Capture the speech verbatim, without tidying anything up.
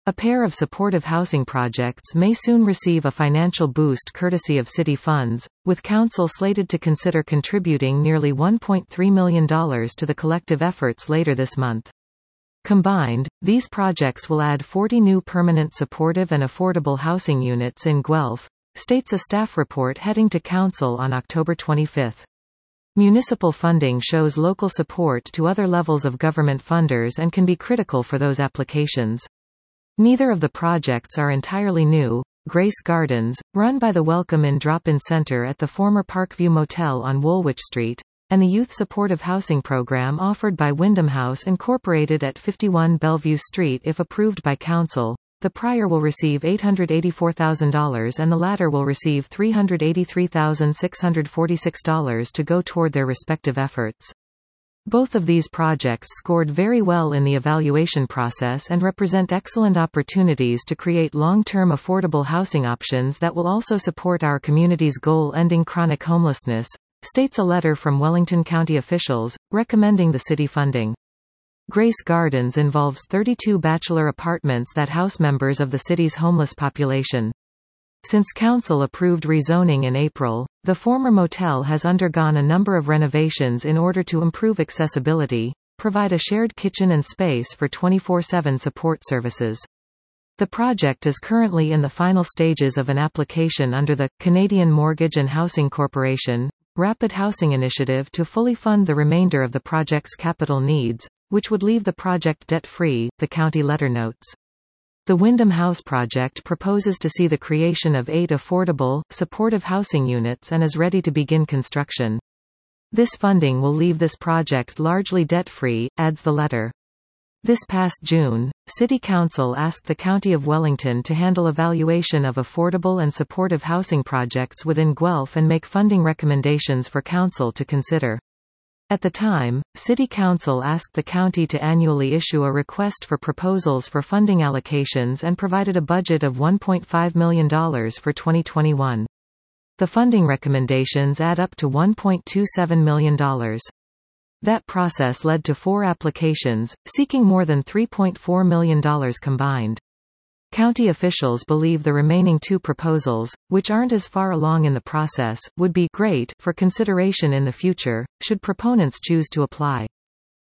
A pair of supportive housing projects may soon receive a financial boost courtesy of city funds, with council slated to consider contributing nearly one point three million dollars to the collective efforts later this month. Combined, these projects will add forty new permanent supportive and affordable housing units in Guelph, states a staff report heading to council on October twenty-fifth. Municipal funding shows local support to other levels of government funders and can be critical for those applications. Neither of the projects are entirely new. Grace Gardens, run by the Welcome Inn Drop-In Center at the former Parkview Motel on Woolwich Street, and the Youth Supportive Housing Program offered by Wyndham House Incorporated at fifty-one Bellevue Street. If approved by council, the prior will receive eight hundred eighty-four thousand dollars and the latter will receive three hundred eighty-three thousand six hundred forty-six dollars to go toward their respective efforts. Both of these projects scored very well in the evaluation process and represent excellent opportunities to create long-term affordable housing options that will also support our community's goal ending chronic homelessness, states a letter from Wellington County officials, recommending the city funding. Grace Gardens involves thirty-two bachelor apartments that house members of the city's homeless population. Since council approved rezoning in April, the former motel has undergone a number of renovations in order to improve accessibility, provide a shared kitchen and space for twenty-four seven support services. The project is currently in the final stages of an application under the Canadian Mortgage and Housing Corporation Rapid Housing Initiative to fully fund the remainder of the project's capital needs, which would leave the project debt-free, the county letter notes. The Wyndham House project proposes to see the creation of eight affordable, supportive housing units and is ready to begin construction. This funding will leave this project largely debt-free, adds the letter. This past June, City Council asked the County of Wellington to handle evaluation of affordable and supportive housing projects within Guelph and make funding recommendations for Council to consider. At the time, City Council asked the county to annually issue a request for proposals for funding allocations and provided a budget of one point five million dollars for twenty twenty-one. The funding recommendations add up to one point two seven million dollars. That process led to four applications, seeking more than three point four million dollars combined. County officials believe the remaining two proposals, which aren't as far along in the process, would be great for consideration in the future, should proponents choose to apply.